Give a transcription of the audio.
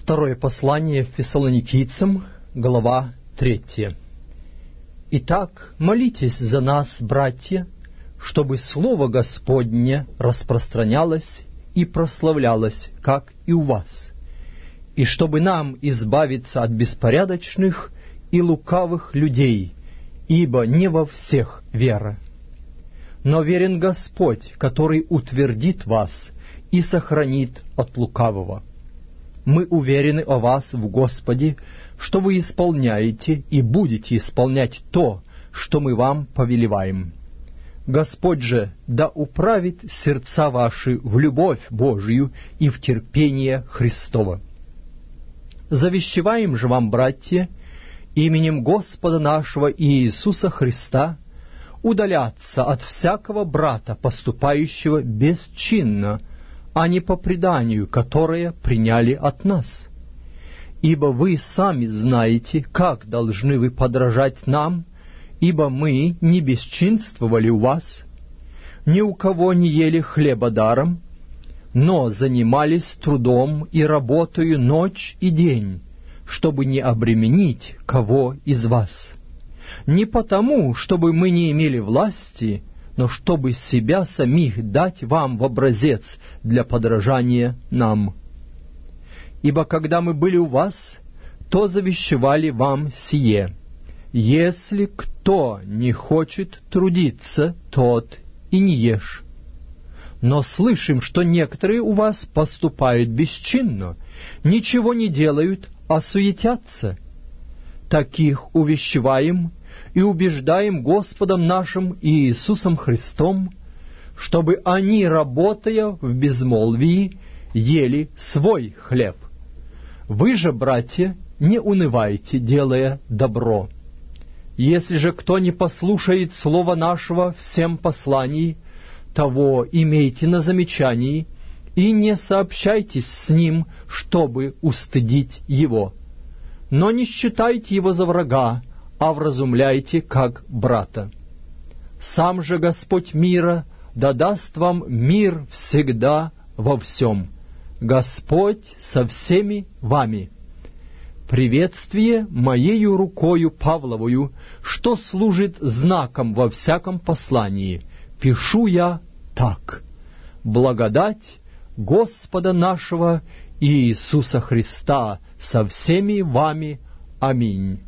Второе послание Фессалоникийцам, глава 3. Итак, молитесь за нас, братья, чтобы Слово Господне распространялось и прославлялось, как и у вас, и чтобы нам избавиться от беспорядочных и лукавых людей, ибо не во всех вера. Но верен Господь, который утвердит вас и сохранит от лукавого. Мы уверены о вас в Господе, что вы исполняете и будете исполнять то, что мы вам повелеваем. Господь же да управит сердца ваши в любовь Божию и в терпение Христово. Завещеваем же вам, братья, именем Господа нашего Иисуса Христа, удаляться от всякого брата, поступающего бесчинно, а не по преданию, которое приняли от нас. Ибо вы сами знаете, как должны вы подражать нам, ибо мы не бесчинствовали у вас, ни у кого не ели хлеба даром, но занимались трудом и работою ночь и день, чтобы не обременить кого из вас. Не потому, чтобы мы не имели власти, но чтобы себя самих дать вам в образец для подражания нам. Ибо когда мы были у вас, то завещевали вам сие: если кто не хочет трудиться, тот и не ешь. Но слышим, что некоторые у вас поступают бесчинно, ничего не делают, а суетятся. Таких увещеваем и убеждаем Господом нашим Иисусом Христом, чтобы они, работая в безмолвии, ели свой хлеб. Вы же, братья, не унывайте, делая добро. Если же кто не послушает слова нашего всем посланий, того имейте на замечании и не сообщайтесь с ним, чтобы устыдить его. Но не считайте его за врага, а вразумляйте как брата. Сам же Господь мира да даст вам мир всегда во всем. Господь со всеми вами. Приветствие моею рукою Павловую, что служит знаком во всяком послании, пишу я так: благодать Господа нашего Иисуса Христа со всеми вами. Аминь.